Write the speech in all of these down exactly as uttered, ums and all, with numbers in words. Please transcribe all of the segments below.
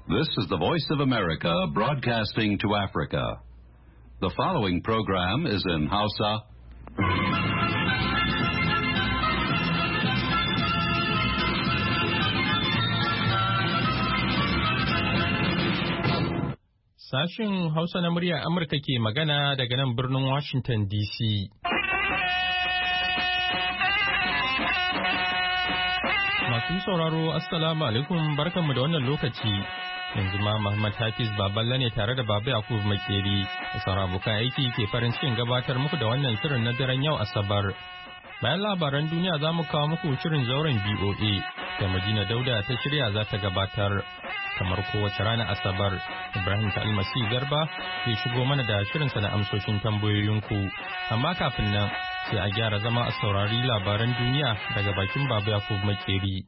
This is the Voice of America broadcasting to Africa. The following program is in Hausa. Sashin Hausa na muryar Amurka ke magana daga nan birnin Washington D C. Masu sauraro, Assalamu alaikum, barkanmu da wannan lokaci. Yanzu ma Muhammad Hafiz Baballa ne tare da Baba Yakub Makeri da sauran abokan aiki ke farin cikin gabatar muku da wannan shirin na daren yau Asabar. Bayan labaran duniya za mu kawo muku shirin zauren B O A da Madina Dauda ta shirya za ta gabatar. Kamar kowace rana Asabar, Ibrahim Almasi Garba ke shigo mana da shirinsa na amsoshin tambayoyinku. Amma kafin nan sai a gyara zama a saurari labaran duniya daga bakin Baba Yakub Makeri.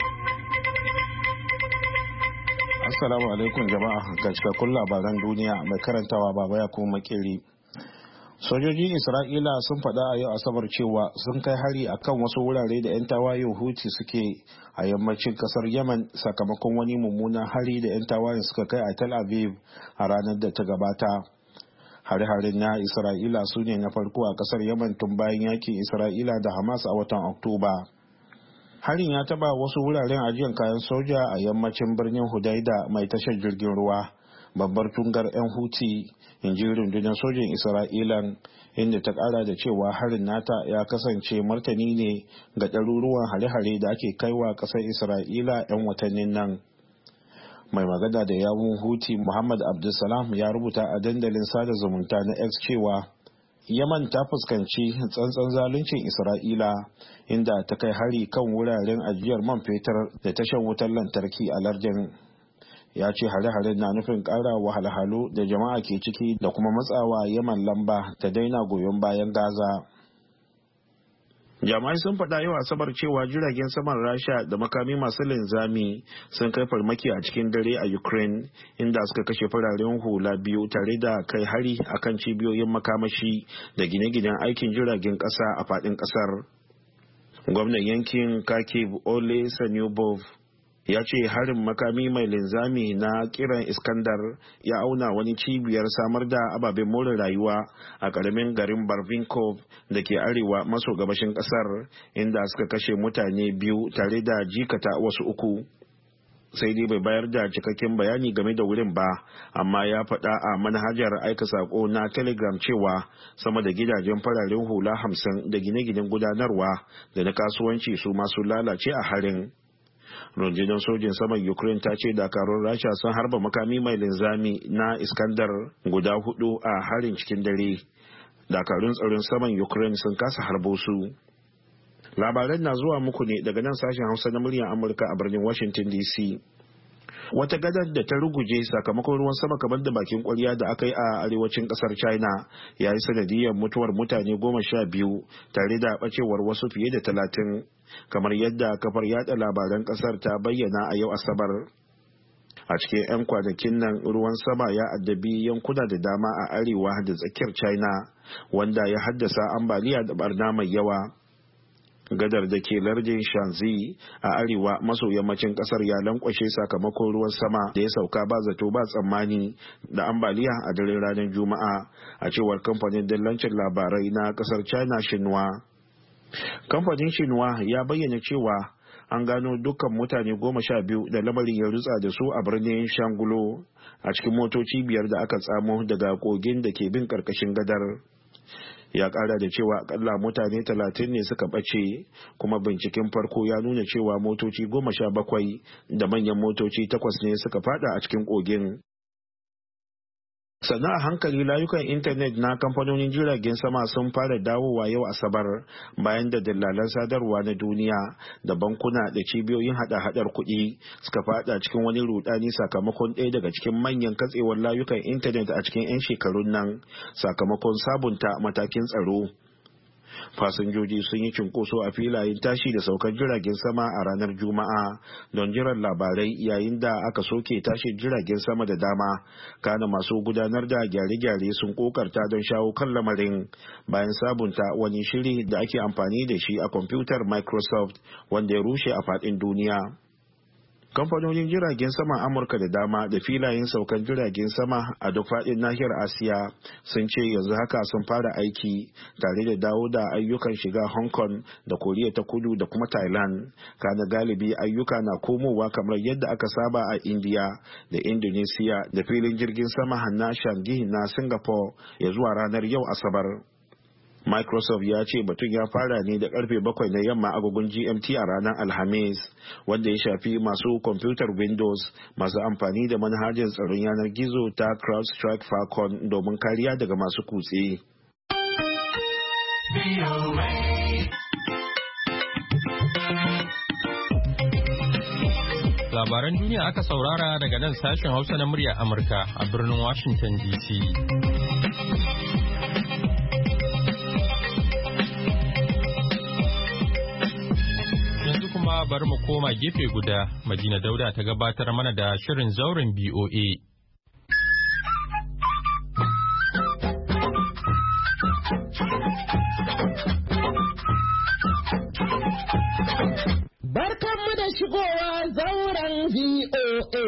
Assalamu alaikum jama'a, ga cikakkun labaran duniya mai karantawa Baba Yakub Makeri. Sojojin Isra'ila sun faɗa a yau Asabar cewa sun kai hari akan wasu wurare da 'yan tawayen Houthi suke a yammacin kasar Yemen sakamakon wani mummunan hari da 'yan tawayen suka kai a Tel Aviv a ranar da ta gabata. Hare-haren na Isra'ila su ne na farko a kasar Yemen tun bayan yakin Isra'ila da Hamas a watan Oktoba. Harin ya taba wasu wuraren ajiyar kayan soja a yammacin birnin Hudaida mai tashar jirgin ruwa, babbar tungar 'yan Houthi, in ji rundunar sojin Isra'ilan, inda ta kara da cewa harin nata ya kasance martani ne ga ɗaruruwan hare-hare da ake kaiwa ƙasar Isra'ila 'yan watannin nan. Mai magana da yawun Houthi Muhammad Abdulsalam ya rubuta a dandalin sada zumunta na X cewa Yaman ta fuskanci tsantsan zaluncin Isra'ila, inda ta kai hari kan wuraren ajiyar man fetur da tashar wutar lantarki a lardin. Ya ce hare-haren na nufin ƙara wahalhalu da jama'a ke ciki da kuma matsawa Yaman lamba ta daina goyon bayan Gaza. Jama'ai sun faɗa yau Asabar cewa jiragen saman Rasha da makami masu linzami sun kai farmaki a cikin dare a Ukraine, inda suka kashe fararen hula biyu tare da kai hari akan cibiyoyin makamashi da gine-ginen aikin jiragen ƙasa a faɗin ƙasar. Gwamnan yankin Kharkiv Ole Sanyubov ya ce harin makami mai linzami na kiran Iskandar ya auna wani cibiyar samar da ababen more rayuwa a ƙaramin garin Barvinkov da ke arewa maso gabashin ƙasar, inda suka kashe mutane biyu tare da jikata wasu uku. Sai dai bai bayar da cikakken bayani game da wurin ba, amma ya faɗa a manhajar aika sako na Telegram cewa sama da gidajen fararen hula hamsin da gine-ginen gudanarwa da na kasuwanci su masu lalace a harin. Rundunar sojin saman Ukraine ta ce dakarun Rasha sun harba makami mai linzami na Iskandar guda hudu a harin cikin dare. Dakarun tsaron saman Ukraine sun kasa harbo su. Labaran na zuwa muku ne daga nan sashen Hausa na muryar Amurka a birnin Washington D C. Wata gadar da ta ruguje sakamakon ruwan sama kamar da bakin kwarya da aka yi a arewacin kasar China ya yi sanadiyar mutuwar mutane goma sha biyu tare da bacewar wasu fiye da talatin, kamar yadda kafar yada labaran kasar ta bayyana a yau Asabar. A cikin 'yan kwanakin nan ruwan sama ya addabi yankuna da dama a arewa da tsakiyar China, wanda ya haddasa ambaliya da barna mai yawa. Gadar da ke lardin Shanxi a arewa maso yammacin kasar ya lankwashe sakamakon ruwan sama da ya sauka ba zato ba tsammani da ambaliya a daren ranar Juma'a, a cewar kamfanin dillancin labarai na kasar China Xinhua. Kamfanin Xinhua ya bayyana cewa an gano dukkan mutane goma sha biyu da lamarin ya rutsa da su a birnin Shangulo a cikin motoci biyar da aka tsamo daga kogin da ke bin karkashin gadar. Ya kara da cewa akalla mutane talatin ne suka bace, kuma binciken farko ya nuna cewa motoci goma sha bakwai da manyan motoci takwas ne suka fada a cikin kogin. Sannan a hankali layukan intanet na kamfanonin jiragen sama sun fara dawowa yau Asabar, bayan da dillalan sadarwa na duniya da bankuna da cibiyoyin hada-hadar kuɗi suka fada cikin wani rudani sakamakon ɗaya daga cikin manyan katsewar layukan intanet a cikin 'yan shekarun nan sakamakon sabunta matakin tsaro. Fasinjoji sun yi cunkoso a filayen tashi da saukar jiragen sama a ranar Juma'a don jiran labarai, yayin da aka soke tashin jiragen sama da dama. Kana masu gudanar da gyare-gyare sun kokarta don shawo kan lamarin bayan sabunta wani shiri da ake amfani da shi a kwamfutar Microsoft wanda ya rushe a faɗin duniya. Kamfanonin jiragen saman Amurka da dama da filayen saukan jiragen sama a duk faɗin nahiyar Asiya sun ce yanzu haka sun fara aiki tare da dawo da ayyukan shiga Hong Kong da Koriya ta Kudu da kuma Thailand. Kana galibi ayyuka na komowa kamar yadda aka saba a India da Indonesia da filin jirgin sama na Changi na Singapore ya zuwa ranar yau Asabar. Microsoft ya ce batun ya fara ne da karfe bakwai na yamma agogon G M T a ranar Alhamis, wanda ya shafi masu kwamfutar Windows masu amfani da manhajar tsaron yanar gizo ta CrowdStrike Falcon domin kariya daga masu kutse. Labaran duniya aka saurara daga nan sashen Hausa na murya Amurka a birnin Washington D C. Kuma bari mu koma gefe guda, Madina Dauda ta gabatar mana da shirin zauren B O A. Barkanmu da shigowa zauren B O A.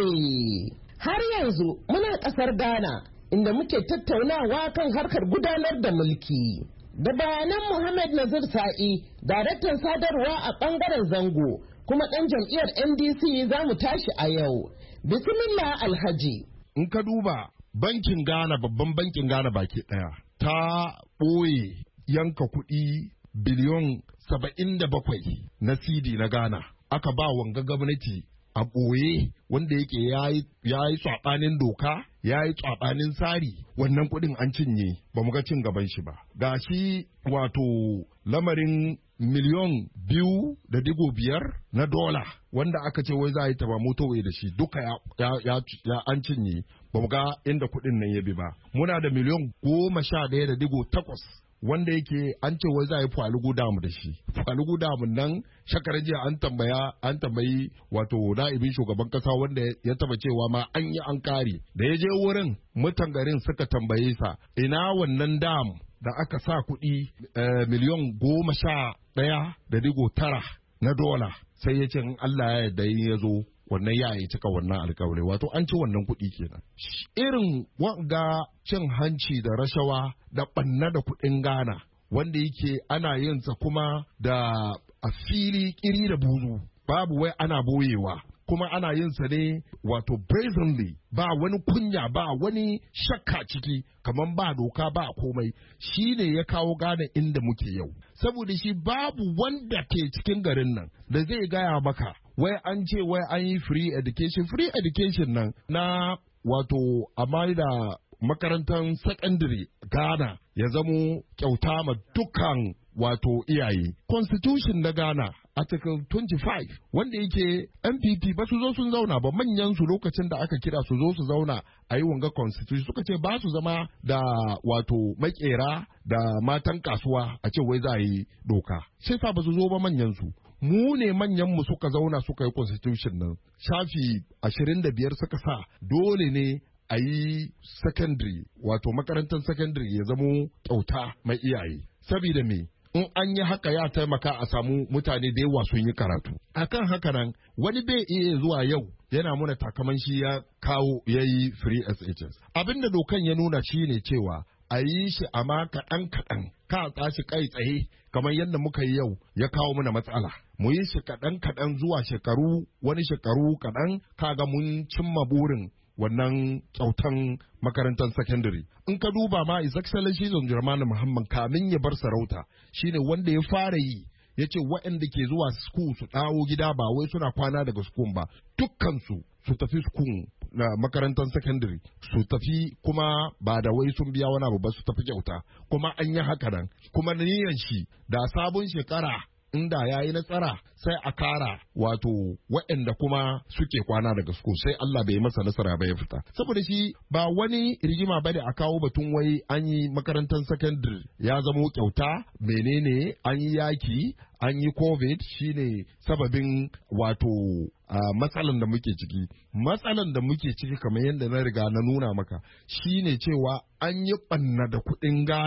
Har yanzu muna ƙasar Ghana, inda muke tattaunawa kan harkar gudanar da mulki. Da bayanan Muhammad Nazir Sa'i, daraktan sadarwa a ɓangaren Zango, kuma ɗan jam'iyyar N D C za mu tashi a yau. Bismillah Alhaji. In ka duba bankin Ghana, babban bankin Ghana baki ɗaya, ta ɓoye yanka kuɗi biliyon saba'in da bakwai na C D na Ghana. Aka ba wanga gwamnati a ɓoye wanda yake ya yi tsaɓanin doka, ya yi tsaɓanin tsari, wannan kuɗin an cinye ba mu ga cin gaban shi ba. Ga shi wato lamarin miliyon biyu da digo biyar na dola wanda aka ce wai za a yi taba motowe da shi duka ya, ya, ya, ya an cinye ba mu ga inda kuɗin nan ya bi ba. Muna da miliyon goma sha ɗaya da digo takwas wanda yake an ce wai za a yi falugu damu da shi. Falugu damu nan shakarar jiya an tambaya an tambayi wato na'ibin shugaban kasa wanda ya taba cewa ma an yi an kare. Da ya je wurin mutan garin suka tambaye sa ina wannan dam da aka sa kuɗi eh, miliyon goma sha ɗaya da digo tara na dola, sai ya ce in Allah ya yarda ya zo wannan ya yi cika wannan alkawari, wato an ci wannan kuɗi kenan. Irin wanga cin hanci da rashawa da ɓanna da kuɗin Ghana wanda yake ana yin sa kuma da a fili kiri da buzu, babu wai ana boyewa, kuma ana yin sa ne wato brazenly, ba wani kunya ba wani shakka ciki, kamar ba doka ba komai. Shi ne ya kawo Ghana inda muke yau, saboda shi babu wanda ke cikin garin nan da zai gaya maka wai an ce wai an yi free education. Free education nan na wato amma da makarantar secondary Ghana ya zamo kyauta ma dukkan wato iyaye. Constitution na Ghana Article twenty-five wanda yake N P P ba su zo sun zauna ba, manyan su lokacin da aka kira su zo su zauna a yi wanga constitution suka ce ba su zama da wato makera da matan kasuwa a ce wai za a yi doka, sai sa ba su zo ba manyan su. Mu ne manyan mu suka zauna suka yi constitution nan, shafi ashirin da biyar suka sa dole ne a yi secondary wato makarantar secondary ya zamo kyauta mai iyaye. Sabida me? In an yi haka ya taimaka a samu mutane da yawa sun yi karatu. Akan haka nan wani bai iya zuwa yau yana muna takaman shi ya kawo ya yi free S H S. Abinda dokan ya nuna shi ne cewa a yi shi amma kaɗan kaɗan, ka tashi kai tsaye kamar yadda muka yi yau ya kawo mana matsala. Mu yi shi kaɗan kaɗan zuwa shekaru wani shekaru kaɗan kaga mun cimma burin wannan kyautan makarantar secondary. In ka duba ma His Excellency John Dramani Muhammad kamin ya bar sarauta shine wanda ya fara yi, ya ce waɗanda ke zuwa school su dawo gida ba wai suna kwana daga school ba, dukkansu su tafi school na makarantar secondary su tafi, kuma ba da wai sun biya wani abu ba, su tafi kyauta. Kuma an yi haka nan, kuma niyan shi da sabon shekara inda ya yi nasara sai a kara wato waɗanda kuma suke kwana daga school, sai Allah bai masa nasara ba ya fita. Saboda shi ba wani rigima bane a kawo batun wai an yi makarantar secondary ya zamo kyauta, menene an yi yaki, an yi covid shine sababin wato uh, matsalan da muke ciki. Matsalan da muke ciki kamar yadda na riga na nuna maka shine cewa an yi ɓanna da kuɗin Ghana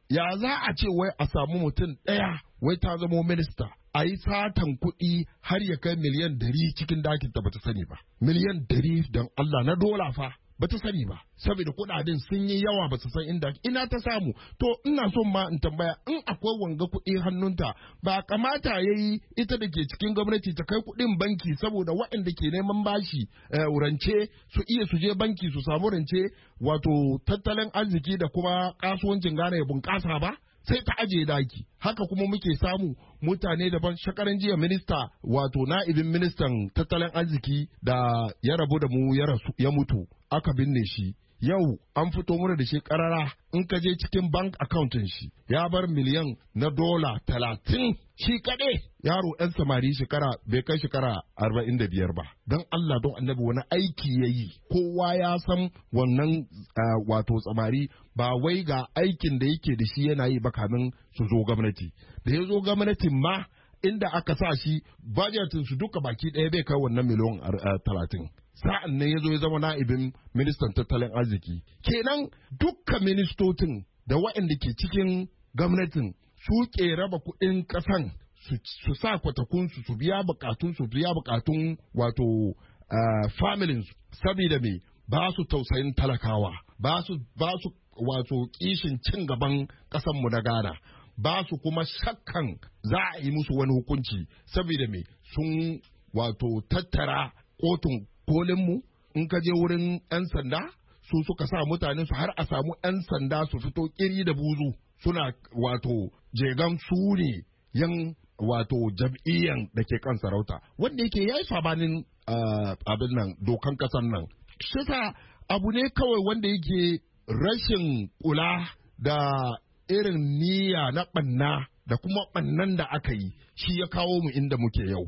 ya za a ce wai a samu mutum ɗaya wai ta zamo minista a yi satan kuɗi har ya kai miliyan dari cikin dakin ta bata sani ba. Miliyan dari don Allah na dola fa bata sani ba. Saboda kuɗaɗen sun yi yawa ba su san inda ina ta samu. To ina son ma in tambaya in akwai wanga kuɗi hannunta ba kamata ya yi ita da ke cikin gwamnati ta kai kuɗin banki saboda waɗanda ke neman bashi rance su iya su je banki su samu rance wato tattalin arziki da kuma kasuwancin Ghana ya bunƙasa ba. Sai ta ajiye daki haka kuma muke samu mutane daban. Shakaran jiya minista wato na'ibin ministan tattalin arziki da ya rabu da mu ya mutu aka binne shi yau an fito mana da shi karara in ka je cikin bank accountin shi ya bar miliyan na dola talatin shi kaɗai. Yaro ɗan samari shekara bai kai shekara arba'in da biyar ba. Don Allah don annabi wani aiki ya yi kowa ya san wannan uh, wato samari ba wai ga aikin da yake da shi yana yi ba kamin su zo gwamnati. Da ya zo gwamnatin ma inda aka sa shi bajetin su duka baki ɗaya bai kai wannan miliyan talatin. Sa'an nan ya zo ya zama na'ibin ministan tattalin arziki. Kenan dukkan ministocin da waɗanda ke cikin gwamnatin su ke raba kuɗin ƙasan su sa kwatakunsu su biya bukatun su biya bukatun wato uh, families saboda me ba su tausayin talakawa ba su ba su wato kishin cin gaban ƙasanmu na Ghana ba su kuma shakkan za a yi musu wani hukunci saboda me sun wato tattara kotun kolinmu in ka je wurin 'yan sanda su suka sa mutane su har a samu 'yan sanda su fito kiri da buzu suna wato jegan su ne yan wato jam'iyyan da ke kan sarauta wanda yake yayi sabanin uh, abin nan dokan kasan nan. Shisa abu ne kawai wanda yake rashin kula da irin niyya na ɓanna da kuma ɓannan da aka yi shi ya kawo mu inda muke yau.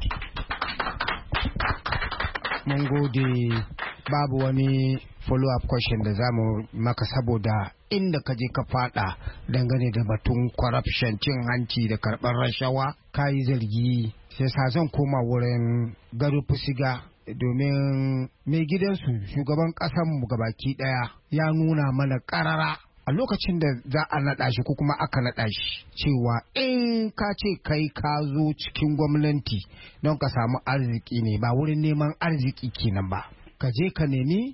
Mun gode, babu wani follow-up question da zamu maka saboda inda ka je ka fada dangane da batun corruption, cin hanci da karɓar rashawa ka yi zargi. Sai sa zan koma wurin Garo Fusiga domin mai gidansu shugaban ƙasanmu gabaki ɗaya ya nuna mana ƙarara a lokacin da za a naɗa shi ko kuma aka naɗa shi cewa in ka ce kai ka zo cikin gwamnati don ka samu arziki ne ba wurin neman arziki kenan ba. Ka je ka nemi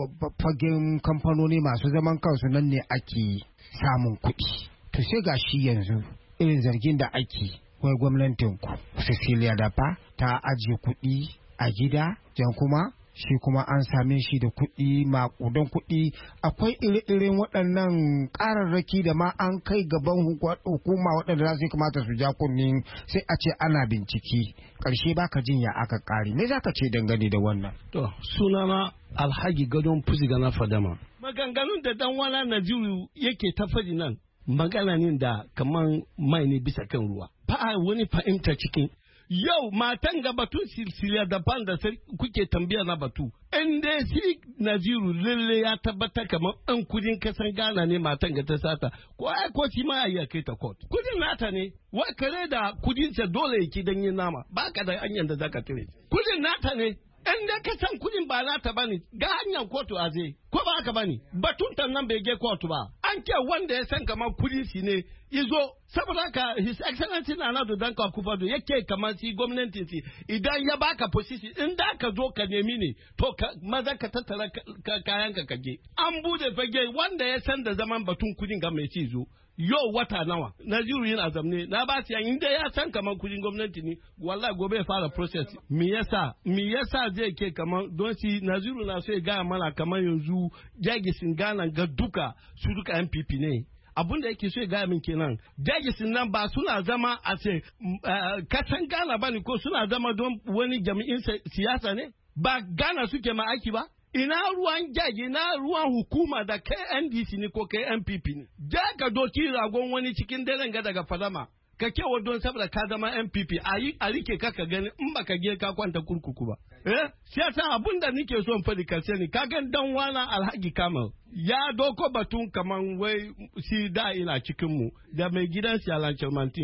fagen kamfanoni masu zaman kansu nan ne ake samun kuɗi. To sai ga shi yanzu irin zargin da ake wai gwamnatin ku Cecilia Dafa ta ajiye kuɗi a gida jan kuma shi kuma an same shi da kuɗi maƙudan kuɗi. Akwai ire-iren waɗannan ƙararraki da ma an kai gaban hukuma waɗanda za su kamata su ja kunni sai a ce ana bincike ƙarshe baka jin ya aka ƙari. Me za ka ce dangane da wannan? To sunana Alhaji Gadon Fusiga na Fadama. Maganganun da dan wana Naziru yake ta faɗi nan magana ne da kaman mai ne bisa kan ruwa. Ba wani fahimta cikin yau matan ga batun silsila da ban da kuke tambaya na batu in dai si Naziru lalle ya tabbatar kamar an kudin kasan Ghana ne matan ga ta sata ko ai ko shi ma ya kai ta court kudin nata ne wa kare da kudin sa dole yake dan yin nama baka da hanyar da zaka tire kudin nata ne in da ka san kudin ba nata bane ga hanyar kotu a zai ko ba haka bane batun tan nan bai ge kotu ba an ce wanda ya san kamar kudin shi ne izo saboda haka his excellency Nana Addo Dankwa Akufo-Addo yake kamar si gwamnatin si idan ya baka position in da ka zo ka nemi ne to maza ka tattara kayan ka kaje an bude fage wanda ya san da zaman batun kudin ga mai ci zo yau wata nawa Naziru yana zamne na ba su yan inda ya san kamar kudin gwamnati ne wallahi gobe ya fara process me yasa me yasa zai ke kamar don si Naziru na so ya ga mana kamar yanzu jagisin Ghana ga duka su duka N P P ne abun da yake so ya gaya min kenan jagisin nan ba suna zama a ce kasan Ghana ba ne ko suna zama don wani jami'in siyasa ne ba Ghana suke ma aiki ba ina ruwan jagi ina ruwan hukuma da kai N D C ne ko kai N P P ne ja ka doki ragon wani cikin daren ga daga Fadama ka kewa don saboda ka zama N P P a yi a rike ka ka gani in baka ge ka kwanta kurkuku ba eh siyasa abun da nike so in faɗi ka sani ka gan dan wana Alhaji Kamal ya doko batun kaman wai shi da ina cikin mu da mai gidan si Alan Chalmantin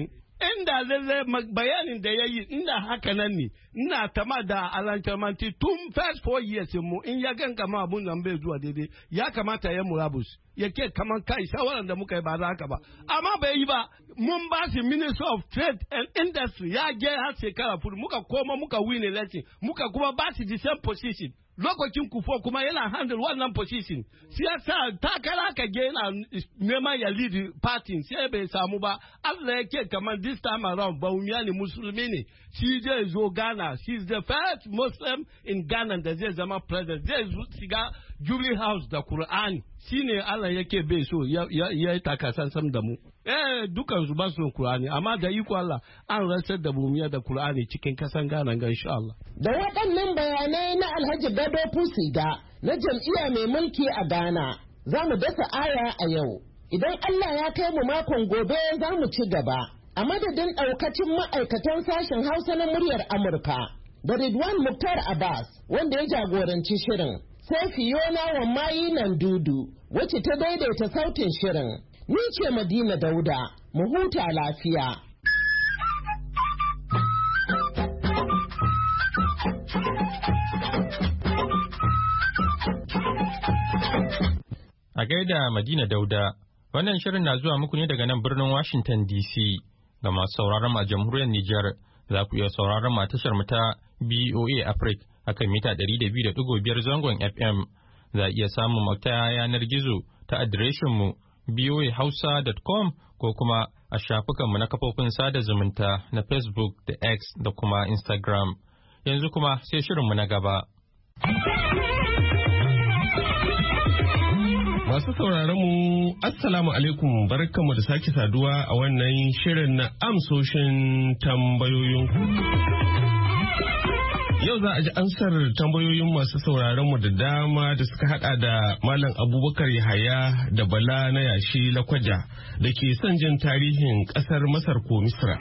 inda lalle bayanin da ya yi inda haka nan ne ina tama da alantamanti tun first four years mu in ya gangama abun nan bai zuwa daidai ya kamata ya murabus ya ke kaman kai shawaran da muka yi ba za haka ba amma bai yi ba mun ba shi minister of trade and industry ya je har shekara fudu muka koma muka win election muka kuma ba shi the same position lokacin kufo kuma yana handle wannan position siyasa takara ka je yana neman ya lead party sai bai samu ba Allah yake kamar this time around Bawumia ne musulmi ne shi zai zo Ghana she is the first Muslim in Ghana da zai zama president zai shiga Jubilee House da Qur'ani shine Allah yake bai so ya ya takasan sam da mu eh dukan su ba su Qur'ani amma da iko Allah an rasar da Bawumia da Qur'ani cikin kasan Ghana ga insha Allah da waɗannan bayanai na Alhaji Gado Fusiga na jam'iyya mai mulki a Ghana za mu dasa aya a yau idan Allah ya kai mu makon gobe za mu ci gaba a madadin ɗaukacin ma'aikatan sashen Hausa na muryar Amurka da Ridwan Muktar Abbas wanda ya jagoranci shirin sai Fiona Wammayi nan dudu wacce ta daidaita sautin shirin ni ce Madina Dauda mu huta lafiya. A gaida Madina Dauda, wannan shirin na zuwa muku ne daga nan birnin Washington D C. Ga masu sauraron mu a jamhuriyar Nijar, za ku iya sauraron mu a tashar mu ta B O A Africa akan mita ɗari da biyu da ɗigo biyar zangon F M. Za iya samun mu ta yanar gizo ta adireshin mu b o a hausa dot com ko kuma a shafukan mu na kafofin sada zumunta na Facebook da X da kuma Instagram. Yanzu kuma sai shirin mu na gaba. Masu sauraron mu Assalamu alaikum barkanmu da sake saduwa a wannan shirin na amsoshin tambayoyinku. Yau za a ji ansar tambayoyin masu sauraron mu da dama da suka hada da Malam Abubakar Yahaya da Bala na yashi Lakwaja da ke son jin tarihin kasar Masar ko Misra.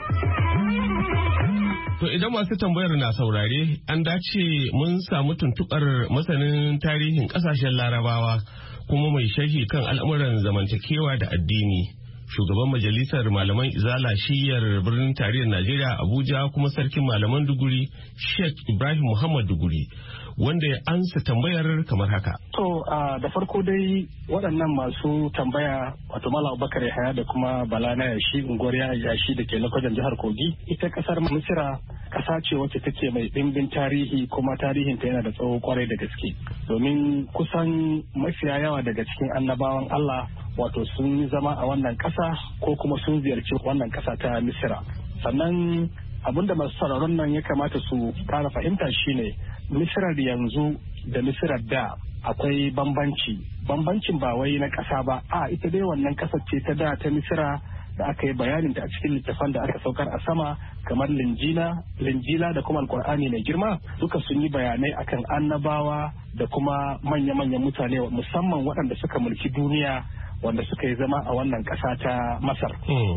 To idan masu tambayar na saurare an dace mun samu tuntuɓar masanin tarihin ƙasashen Larabawa kuma mai sharhi kan al'amuran zamantakewa da addini. Shugaban majalisar malaman izala shiyar birnin tarihin Najeriya Abuja kuma sarkin malaman Duguri Sheikh Ibrahim Muhammad Duguri wanda ya ansa tambayar kamar haka. To da farko dai waɗannan masu tambaya wato Malam Abubakar Yahaya da kuma Bala na yashi unguwar yashi da ke Lakwajan jihar Kogi. Ita kasar Misira kasa ce wacce take mai ɗimbin tarihi kuma tarihinta yana da tsawo kwarai da gaske. Domin kusan mafiya yawa daga cikin annabawan Allah wato sun yi zama a wannan ƙasa ko kuma sun ziyarci wannan ƙasa ta Misira. Sannan abinda masu sauraron nan ya kamata su kara fahimta shine Misirar yanzu da Misirar da akwai bambanci. Bambancin ba wai na ƙasa ba, a ita dai wannan ƙasar ce ta da ta Misira da aka yi bayanin ta a cikin littafan da aka saukar a sama kamar linjila linjila da kuma alkur'ani mai girma duka sun yi bayanai akan annabawa da kuma manya-manyan mutane musamman waɗanda suka mulki duniya wanda suka yi zama a wannan ƙasa ta Masar.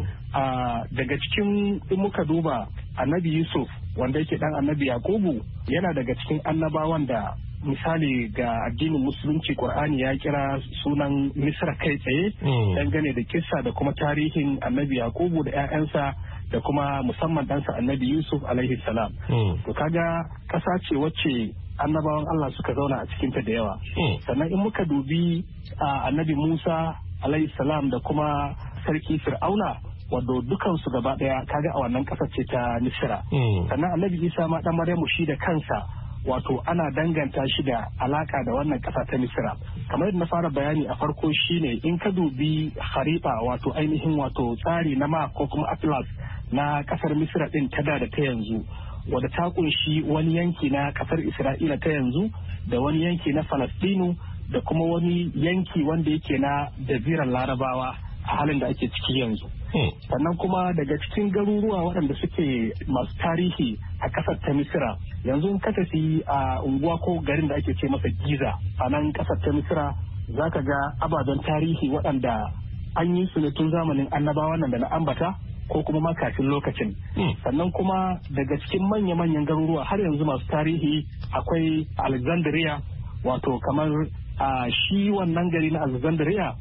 Daga cikin in muka duba annabi Yusuf wanda yake ɗan annabi Yakubu yana daga cikin annabawan da misali ga addinin musulunci Qur'ani ya kira sunan Misra kai tsaye dangane da kissa da kuma tarihin annabi Yakubu da 'ya'yansa da kuma musamman ɗansa annabi Yusuf alaihi salam. To kaga ƙasa ce wacce annabawan Allah suka zauna a cikinta da yawa. Sannan in muka dubi annabi Musa alaihi salam da kuma sarki Fir'auna wadda dukansu gaba ɗaya kaga a wannan ƙasar ce ta Misra. Sannan annabi Isa ma ɗan Maryamu shi da kansa wato ana danganta shi da alaka da wannan ƙasa ta Misra. Kamar yadda na fara bayani a farko shine in ka dubi harifa wato ainihin wato tsari na map ko kuma atlas na ƙasar Misra ɗin ta da da ta yanzu wadda ta kunshi wani yanki na ƙasar Isra'ila ta yanzu da wani yanki na Falastinu da kuma wani yanki wanda yake na jazirar Larabawa a halin da ake ciki yanzu. Sannan kuma daga cikin garuruwa waɗanda suke masu tarihi a ƙasar ta Misira yanzu ka tafi a unguwa ko garin da ake ce masa Giza a nan ƙasar ta Misira za ka ga ababen tarihi waɗanda an yi su ne tun zamanin annabawa nan da na ambata ko kuma ma kafin lokacin. Sannan kuma daga cikin manya-manyan garuruwa har yanzu masu tarihi akwai Alexandria wato kamar a shi wannan gari na Alexandria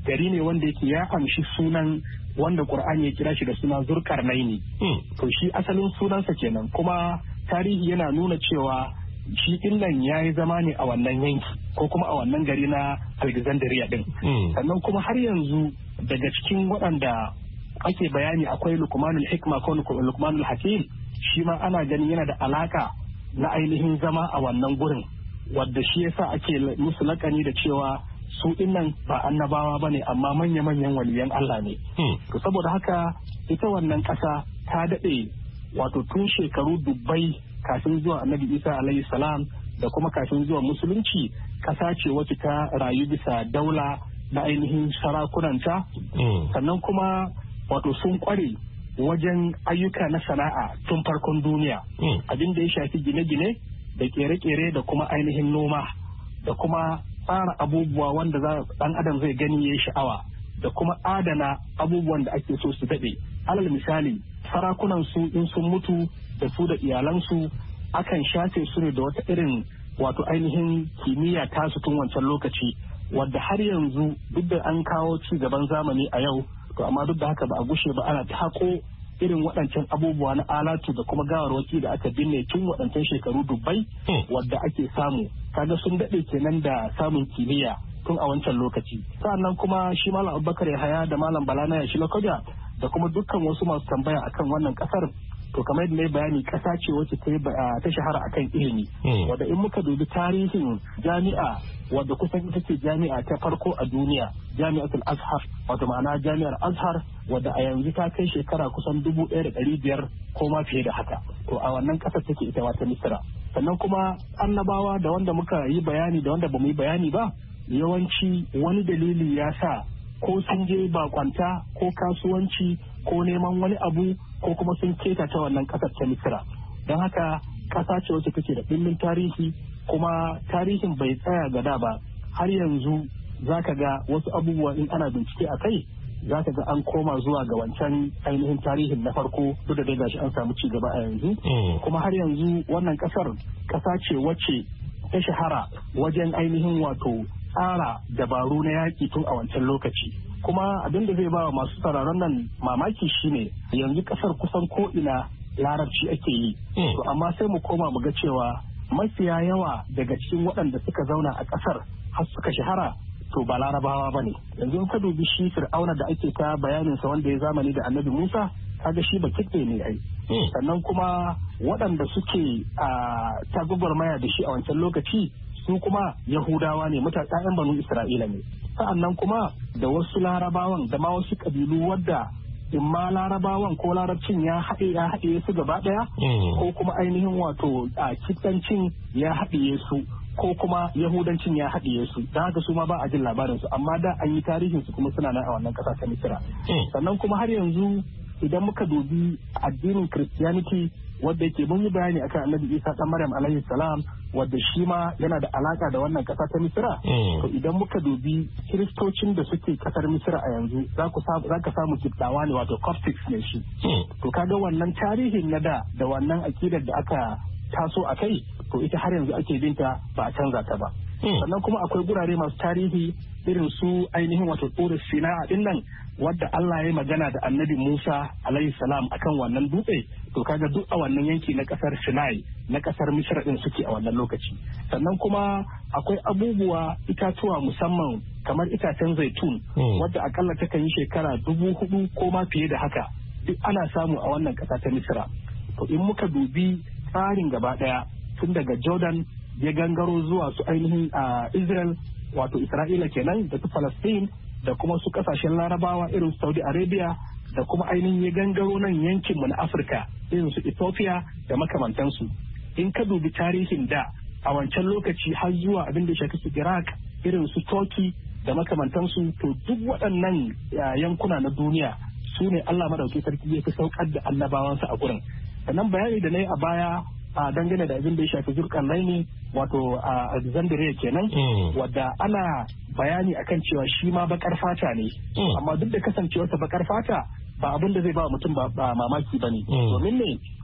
gari ne wanda yake ya amshi sunan wanda Qur'ani ya kira shi da suna Zulkarnaini. To shi asalin sunansa kenan, kuma tarihi yana nuna cewa shi dinnan ya yi zama ne a wannan yanki ko kuma a wannan gari na Alexandria din. Sannan kuma har yanzu daga cikin waɗanda ake bayani akwai Luqmanul Hikma ko Luqmanul Hakim, shi ma ana ganin yana da alaka na ainihin zama a wannan gurin, wadda shi yasa ake musu lakani da cewa su dinnan ba annabawa ba ne amma manya-manyan waliyan Allah ne. To saboda haka ita wannan ƙasa ta daɗe wato tun shekaru dubbai kafin zuwa annabi Isa alayhi salam da kuma kafin zuwa musulunci, ƙasa ce wacce ta rayu bisa daula na ainihin sarakunanta. Sannan kuma wato sun ƙware wajen ayyuka na sana'a tun farkon duniya, abin da ya shafi gine-gine da kere-kere da kuma ainihin noma da kuma tsara abubuwa wanda ɗan adam zai gani ya yi sha'awa da kuma adana abubuwan da ake so su daɗe. Alal misali, sarakunan su in sun mutu da su da iyalansu akan shafe su ne da wata irin wato ainihin kimiyya tasu tun wancan lokaci, wadda har yanzu duk da an kawo ci gaban zamani a yau, to amma duk da haka ba a gushe ba ana ta haƙo irin waɗancan abubuwa na alatu da kuma gawarwaki da aka binne tun waɗancan shekaru dubbai wadda ake samu. Kaga sun daɗe kenan da samun kimiyya tun a wancan lokaci. Sa'annan kuma shi Malam Abubakar Yahaya da Malam Bala na Yashi Lokoja da kuma dukkan wasu masu tambaya akan wannan ƙasar, to kamar yadda na yi bayani, ƙasa ce wacce ta shahara akan ilimi, wadda in muka dubi tarihin jami'a wadda kusan ita ce jami'a ta farko a duniya, jami'atul Azhar, wato ma'ana jami'ar Azhar, wadda a yanzu ta kai shekara kusan dubu ɗaya da ɗari biyar ko ma fiye da haka. To a wannan ƙasar take ita wata Misira. Sannan kuma annabawa da wanda muka yi bayani da wanda ba mu yi bayani ba, yawanci wani dalili ya sa ko sun je bakwanta ko kasuwanci ko neman wani abu ko kuma sun keta ta wannan ƙasar ta Misira. Don haka ƙasa ce wacce take da ɗimbin tarihi, kuma tarihin bai tsaya ga da ba. Har yanzu za ka ga wasu abubuwa in ana bincike a kai, za ka ga an koma zuwa ga wancan ainihin tarihin na farko, duk da dai gashi an samu ci gaba a yanzu. Kuma har yanzu wannan ƙasar ƙasa ce wacce ta shahara wajen ainihin wato tsara dabaru na yaƙi tun a wancan lokaci. Kuma abin da zai ba wa masu sauraron nan mamaki shine yanzu ƙasar kusan ko ina larabci ake yi. To amma sai mu koma mu ga cewa mafiya yawa daga cikin waɗanda suka zauna a ƙasar har suka shahara to ba larabawa ba ne. Yanzu ka dubi shi Fir'auna da ake ta bayaninsa wanda ya zamani da Annabi Musa, kaga shi ba kitse ne ai. Sannan kuma waɗanda suke a ta gwagwarmaya da shi a wancan lokaci su kuma Yahudawa ne, mutane ƴaƴan banu Isra'ila ne. Sa'annan kuma da wasu larabawan da ma wasu ƙabilu wadda in ma larabawan ko larabcin ya haɗe ya haɗe su gaba ɗaya, ko kuma ainihin wato a kitancin ya haɗe su, ko kuma yahudancin ya haɗiye su, don haka su ma ba a jin labarin su, amma da an yi tarihin su kuma suna nan a wannan ƙasa ta Misira. Sannan kuma har yanzu idan muka dubi addinin Christianity wadda yake mun yi bayani akan Annabi Isa dan Maryam alaihi salam, wadda shi ma yana da alaka da wannan ƙasa ta Misira. To idan muka dubi kiristocin da suke ƙasar Misira a yanzu, za ka samu kibdawa ne, wato Coptics ne shi. To kaga wannan tarihin na da da wannan akidar da aka taso a kai, to ita har yanzu ake binta ba a canza ta ba. Sannan kuma akwai gurare masu tarihi irin su ainihin wato Tsoro Sina'a din nan, wadda Allah ya magana da Annabi Musa alayhi salam akan wannan dutse, to kaga duk a wannan yanki na kasar Sinai na kasar Misra din suke a wannan lokaci. Sannan kuma akwai abubuwa itatuwa musamman kamar itacen zaitun, wadda akalla takan yi shekara dubu hudu ko ma fiye da haka, duk ana samu a wannan kasa ta Misra. To in muka dubi tsarin gaba daya tun daga Jordan ya gangaro zuwa su ainihin a Israel, wato Isra'ila kenan, da su Palestine da kuma su kasashen Larabawa irin Saudi Arabia, da kuma ainihin ya gangaro nan yankin mu na Afirka irin su Ethiopia da makamantansu. In ka dubi tarihin da a wancan lokaci har zuwa abin da ya shafi su Iraq, irin su Turkey da makamantansu, to duk waɗannan yankuna na duniya su ne Allah madauki sarki ya fi saukar da annabawansa a gurin. Sannan bayani da na yi a baya a dangane da abin da ya shafi Zulkarnaini, wato a Alexandria kenan, wadda ana bayani akan cewa shi ma bakar fata ne, amma duk da kasancewarsa bakar fata ba abin da zai ba mutum ba mamaki ba ne, domin ne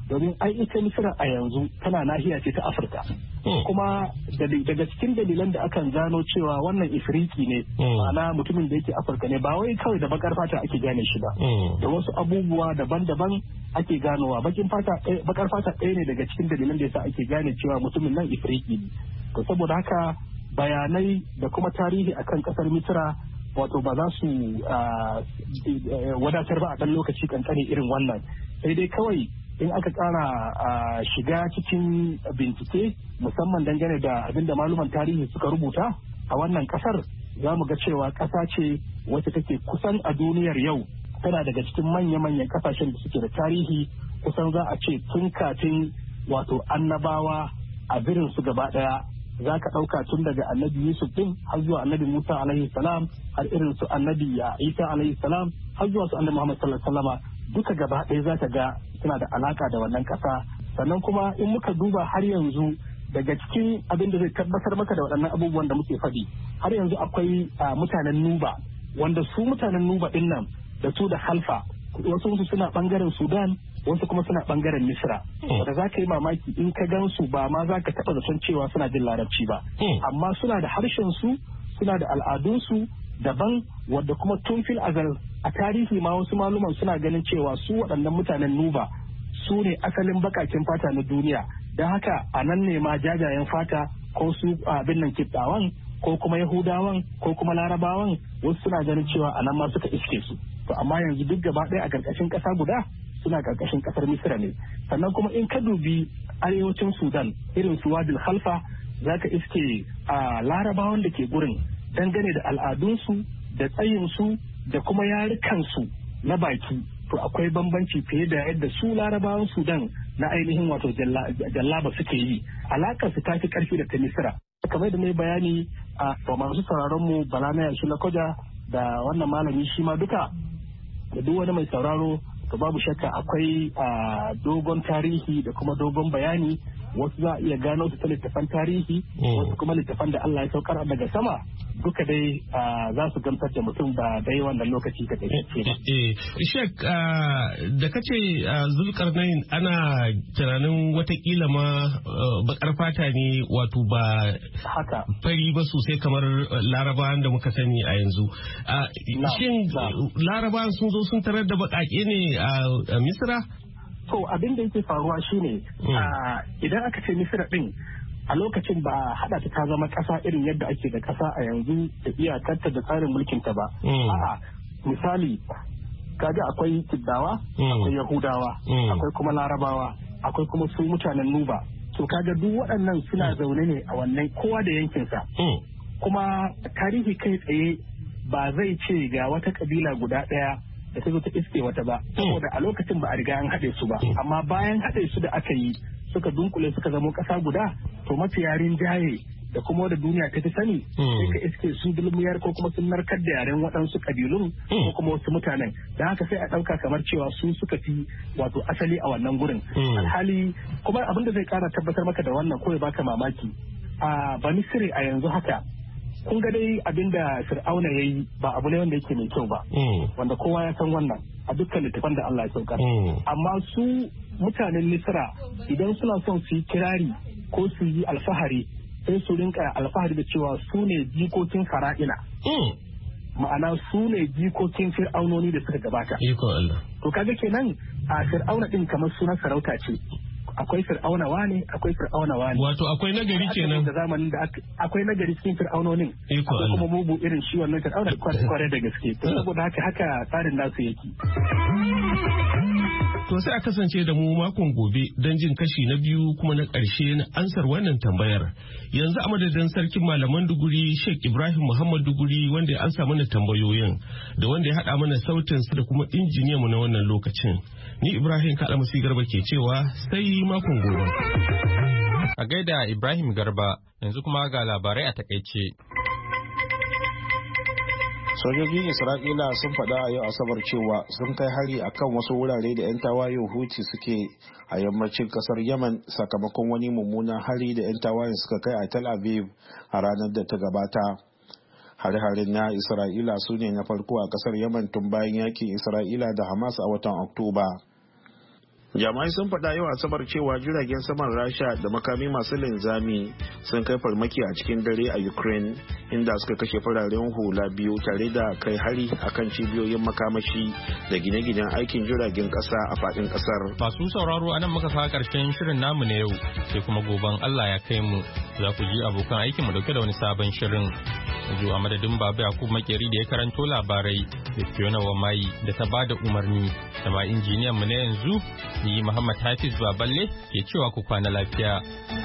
domin ai ita misira a yanzu tana nahiya ce ta afirka kuma daga cikin dalilan da akan gano cewa wannan ifriki ne ma'ana mutumin da yake afirka ne ba wai kawai da bakar fata ake gane shi ba da wasu abubuwa daban-daban ake ganowa bakin fata bakar fata ɗaya ne daga cikin dalilan da yasa ake gane cewa mutumin nan ifriki ne to saboda haka bayanai da kuma tarihi akan kasar misira wato ba za su wadatar ba a ɗan lokaci kankane irin wannan sai dai kawai in aka ƙara shiga cikin bincike musamman dangane da abinda maluman tarihi suka rubuta a wannan ƙasar za mu ga cewa ƙasa ce wacce take kusan a duniyar yau tana daga cikin manya-manyan ƙasashen da suke da tarihi kusan za a ce tun kafin wato annabawa a birin su gaba ɗaya za ka ɗauka tun daga annabi yusuf din har zuwa annabi musa alaihi salam har irin su annabi isa alaihi salam har zuwa su annabi muhammad sallallahu alaihi wasallama duka gaba ɗaya za ta ga suna da alaka da wannan ƙasa sannan kuma in muka duba har yanzu daga cikin abin da zai tabbatar maka da waɗannan abubuwan da muke faɗi har yanzu akwai mutanen nuba wanda su mutanen nuba ɗin nan da su da halfa wasu suna ɓangaren sudan wasu kuma suna ɓangaren misra wanda za ka yi mamaki in ka gan su ba ma za ka taɓa zaton cewa suna jin larabci ba amma suna da harshen su suna da al'adunsu daban wadda kuma tun fil azal a tarihi ma wasu maluman suna ganin cewa su waɗannan mutanen nuba su ne asalin bakakin fata na duniya don haka a nan ne ma jajayen fata ko su abin nan kibdawan ko kuma yahudawan ko kuma larabawan wasu suna ganin cewa a nan ma suka iske su to amma yanzu duk gaba ɗaya a ƙarƙashin ƙasa guda suna ƙarƙashin ƙasar misira ne sannan kuma in ka dubi arewacin sudan irin su wadil khalfa za ka iske a larabawan da ke gurin dangane da al'adunsu da tsayinsu da kuma yarukansu na baki to akwai bambanci fiye da yadda su larabawan sudan na ainihin wato jallaba suke yi alakar su tafi karfi da ta misira kamar da mai bayani a masu sauraron mu bala na yashi na koja da wannan malami shi ma duka da duk wani mai sauraro to babu shakka akwai dogon tarihi da kuma dogon bayani wasu za a iya gano su ta littafan tarihi wasu kuma littafan da Allah ya saukar daga sama duka dai za su gamsar da mutum ba dai wannan lokaci ka kai ce ba. Shek da kace Zulkarnain ana tunanin watakila ma bakar fata ne wato ba haka fari ba sosai kamar larabawan da muka sani a yanzu. Shin larabawan sun zo sun tarar da bakake ne a Misra? To abin da yake faruwa shine idan aka ce Misra din a lokacin ba hada ta ta zama kasa irin yadda ake da kasa a yanzu da iyakarta da tsarin mulkin ta ba. A'a misali kaga akwai Kiddawa, akwai Yahudawa, akwai kuma Larabawa, akwai kuma su mutanen Nuba. To kaga duk waɗannan suna zaune ne a wannan kowa da yankinsa. Kuma tarihi kai tsaye ba zai ce ga wata kabila guda ɗaya da ta zo ta iske wata ba saboda a lokacin ba a riga an haɗe su ba amma bayan haɗe su da aka yi suka dunkule suka zama ƙasa guda to mafi yarin jaye da kuma wadda duniya ta fi sani sai ka iske su dulmiyar ko kuma sun narkar da yaren waɗansu ƙabilun ko kuma wasu mutanen da haka sai a ɗauka kamar cewa su suka fi wato asali a wannan gurin alhali kuma abin da zai ƙara tabbatar maka da wannan ko ya baka mamaki a banisire a yanzu haka kun ga dai abin da fir'auna ya yi ba abu ne wanda yake mai kyau ba wanda kowa ya san wannan a dukkan littafan da Allah ya saukar amma su mutanen Misra idan suna son su yi kirari ko su yi alfahari sai su rinka alfahari da cewa su ne jikokin fara'ina ma'ana su ne jikokin fir'aunoni da suka gabata to kaga kenan a fir'auna din kamar sunan sarauta ce akwai fir'auna wane akwai fir'auna wane wato akwai nagari kenan da zamanin da akwai nagari cikin fir'aunonin akwai kuma mugu irin shi wannan fir'auna kware da gaske to saboda haka haka tsarin nasu yake to sai a kasance da mu makon gobe don jin kashi na biyu kuma na ƙarshe na ansar wannan tambayar yanzu a madadin sarkin malaman Duguri Sheikh Ibrahim Muhammad Duguri wanda ya ansa mana tambayoyin da wanda ya haɗa mana sautin su da kuma injiniyan mu na wannan lokacin ni Ibrahim Kalamasi Garba ke cewa sai makon gobe. A gaida Ibrahim Garba yanzu kuma ga labarai a takaice. Sojojin Isra'ila sun faɗa a yau Asabar cewa sun kai hari akan wasu wurare da 'yan tawayen Houthi suke a yammacin kasar Yemen sakamakon wani mummunan hari da 'yan tawayen suka kai a Tel Aviv a ranar da ta gabata. Hare-haren na Isra'ila su ne na farko a kasar Yemen tun bayan yakin Isra'ila da Hamas a watan Oktoba. Jami'ai sun faɗa yau Asabar cewa jiragen saman Rasha da makami masu linzami sun kai farmaki a cikin dare a Ukraine, inda suka kashe fararen hula biyu tare da kai hari akan cibiyoyin makamashi da gine-ginen aikin jiragen ƙasa a faɗin ƙasar. Masu sauraro anan muka kawo ƙarshen shirin namu na yau, sai kuma goben Allah ya kai mu za ku ji abokan aikin mu dauke da wani sabon shirin. Yanzu a madadin Baba Yakubu Makeri da ya karanto labarai da Fiona Wamayi da ta bada umarni da ma injiniyan mu na yanzu ni Muhammad Hafiz Baballe ke cewa ku kwana lafiya.